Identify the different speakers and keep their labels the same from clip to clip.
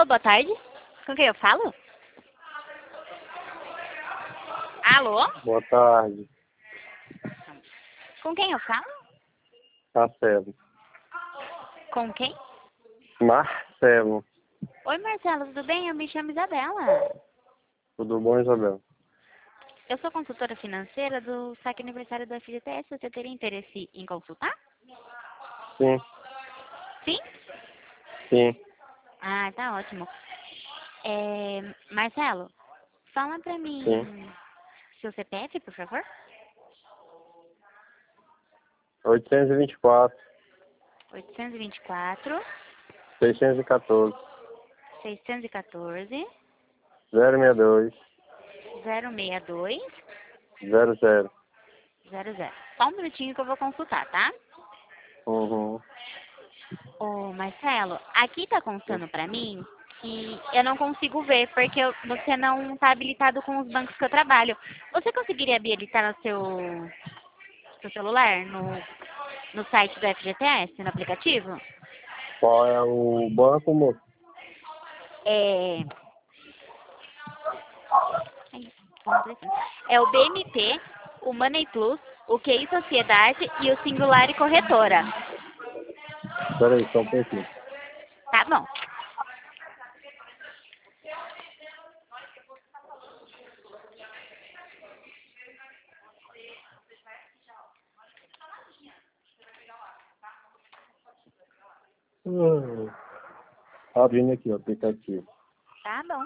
Speaker 1: Alô, boa tarde. Com quem eu falo? Alô?
Speaker 2: Boa tarde,
Speaker 1: Com quem eu falo?
Speaker 2: Marcelo.
Speaker 1: Com quem?
Speaker 2: Marcelo.
Speaker 1: Oi, Marcelo, tudo bem? Eu me chamo Isabela.
Speaker 2: Tudo bom, Isabel?
Speaker 1: Eu sou consultora financeira do saque aniversário do FGTS. Você teria interesse em consultar?
Speaker 2: Sim,
Speaker 1: Sim?
Speaker 2: sim,
Speaker 1: Ah, tá ótimo. Marcelo, fala pra
Speaker 2: sim.
Speaker 1: mim seu CPF, por favor.
Speaker 2: 824,
Speaker 1: 824
Speaker 2: 614,
Speaker 1: 614
Speaker 2: 062,
Speaker 1: 062
Speaker 2: 00.
Speaker 1: 00. Só um minutinho que eu vou consultar, tá?
Speaker 2: Uhum.
Speaker 1: Ô, Marcelo, aqui tá constando pra mim que eu não consigo ver, porque você não tá habilitado com os bancos que eu trabalho. Você conseguiria habilitar no seu celular, no site do FGTS, no aplicativo?
Speaker 2: Qual é o banco, moço?
Speaker 1: É, é o BMP, o Money Plus, o QI Sociedade e o Singular e Corretora.
Speaker 2: Peraí, só um pouquinho.
Speaker 1: Tá bom.
Speaker 2: Abrindo aqui o aplicativo.
Speaker 1: Tá bom.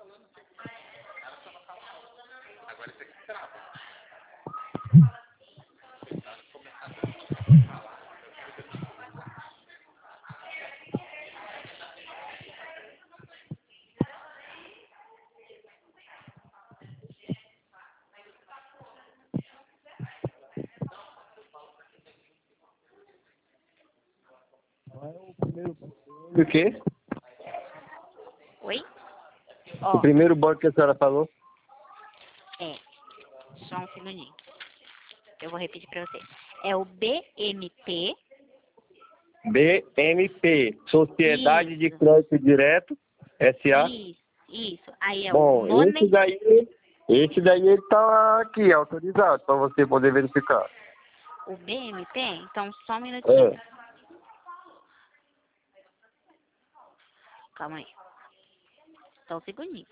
Speaker 2: O quê?
Speaker 1: Oi?
Speaker 2: O
Speaker 1: Ó,
Speaker 2: primeiro banco que a senhora falou?
Speaker 1: só um segundinho. Eu vou repetir pra você. É o BMP.
Speaker 2: BMP, Sociedade de
Speaker 1: Isso,
Speaker 2: Crédito Direto, SA.
Speaker 1: isso. Aí é o
Speaker 2: Bom,
Speaker 1: Money.
Speaker 2: esse daí ele tá aqui, autorizado, para você poder verificar.
Speaker 1: O BMP? Então, só um minutinho.
Speaker 2: É,
Speaker 1: Calma aí. Só um segundinho.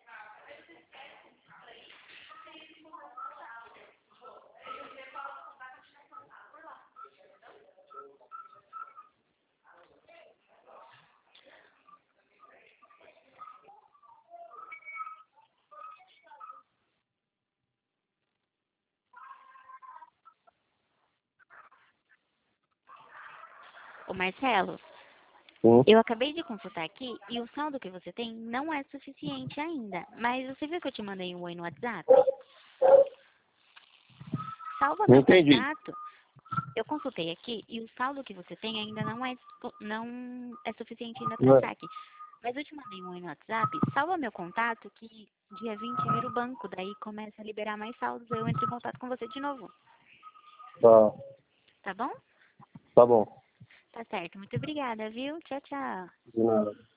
Speaker 1: Ô, Marcelo,
Speaker 2: sim.
Speaker 1: eu acabei de consultar aqui e o saldo que você tem não é suficiente ainda. Mas você viu que eu te mandei um oi no WhatsApp? Salva
Speaker 2: Não
Speaker 1: meu
Speaker 2: entendi.
Speaker 1: contato. Eu consultei aqui e o saldo que você tem ainda não é suficiente ainda para
Speaker 2: Não é-
Speaker 1: saque. Mas eu te mandei um oi no WhatsApp, salva meu contato que dia 20 vira o banco, daí começa a liberar mais saldos, aí eu entro em contato com você de novo.
Speaker 2: Tá,
Speaker 1: Tá bom?
Speaker 2: tá bom.
Speaker 1: Tá certo. Muito obrigada, viu? Tchau, tchau.
Speaker 2: De nada.